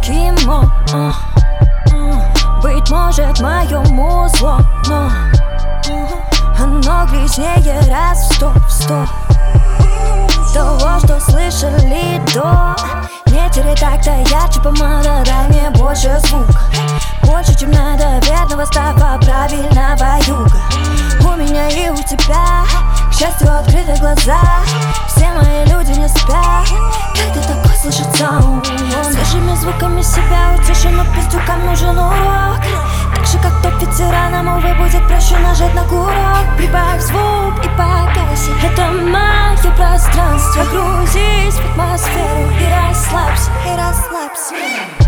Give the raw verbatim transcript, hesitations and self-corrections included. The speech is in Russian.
эскимо. uh, uh, Быть может мое музло, но uh, оно грязнее раз в сто, в сто того, что слышали до. Ветер и так-то ярче помада, дай мне больше звука, больше, чем надо верного става правильного юга. У меня и у тебя, к счастью, открыты глаза. Все мои люди не спят, когда такой слышит саунд. Свежими звуками себя утеши, но пиздюкам нужен урок. Так же, как топ ветеранам, увы, будет проще нажать на курок. Прибавь звук и погаси, это мое пространство. Грузись в атмосферу и расслабься, и расслабься.